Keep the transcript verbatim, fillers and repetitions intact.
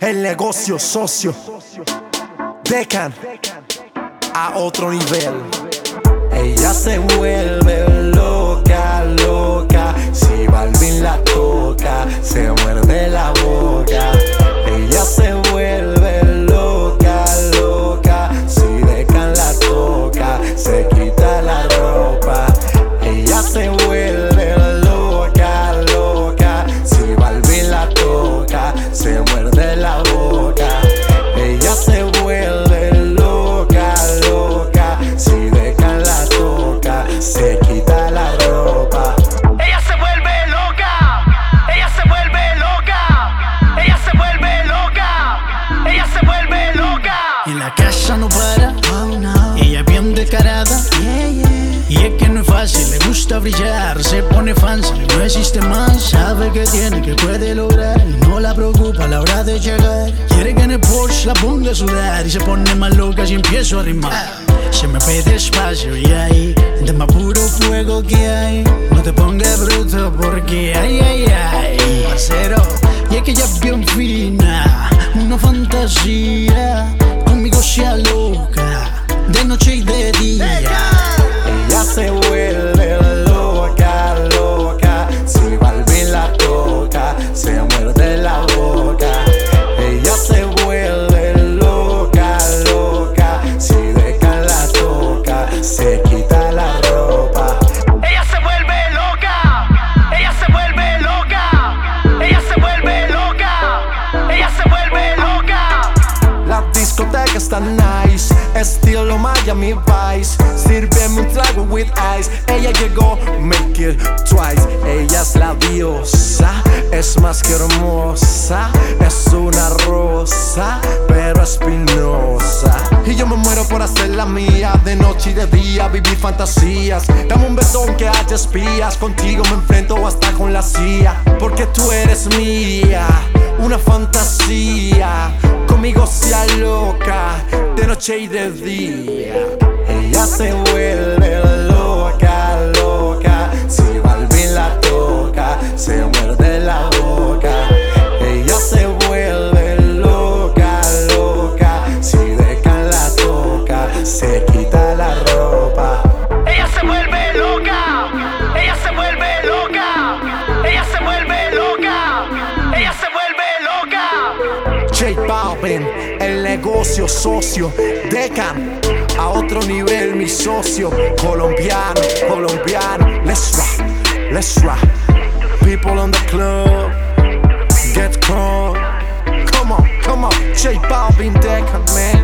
El negocio socio. Decan a otro nivel. Ella se vuelve loca, loca. Si Balvin la toca, se muerde la boca. Ella se vuelve loca, loca. Si Decan la toca, se quita la ropa. Ella se vuelve loca, loca. Si Balvin la toca, se muerde la boca. Ella se vuelve loca, loca. Si Decan la toca, se quita la ropa. Ella se vuelve loca, ella se vuelve loca, ella se vuelve loca, ella se vuelve loca. En la casa no para, Oh no, ella es bien descarada. yeah, yeah. Y es que no es fácil, le gusta brillar, se pone fancy, no existe más. Sabe que tiene, que puede lograr, y no la preocupa a la hora de llegar. Quiere que en el Porsche la ponga a sudar, y se pone más loca si empiezo a rimar. Se me pide espacio y ahí, de más puro fuego que hay. No te pongas bruto porque ay, ay, ay, parcero. Y es que ella es bien fina, una fantasía. Conmigo sea loca, de noche y de día. Ella se vuelve loca, loca. Si Balvin la toca, se muerde la boca. Ella se vuelve loca, loca. Si Decan la toca, se quita la ropa. Ella se vuelve loca, ella se vuelve loca, ella se vuelve loca, ella se vuelve loca. La discoteca está nice, estilo Miami Vice. Sírveme un trago with ice. Ella llegó, make it twice. Ella es la diosa, es más que hermosa. Es una rosa, pero espinosa. Y yo me muero por hacer la mía, de noche y de día, vivir fantasías. Dame un beso aunque haya espías. Contigo me enfrento hasta con la C I A. Porque tú eres mía, una fantasía. Conmigo sea loca, de noche y de día. Ella se vuelve loca, loca. Si Balvin la toca, se muerde la boca. Ella se vuelve loca, loca. Si Decan la toca, se quita la ropa. Ella se vuelve loca, ella se vuelve loca, ella se vuelve loca, ella se vuelve loca. J Balvin, el negocio socio. Decan a otro nivel, mi socio. Colombiano, colombiano. Let's rock, let's rock. People on the club, get crunk. Come on, come on. J Balvin, Decan, man.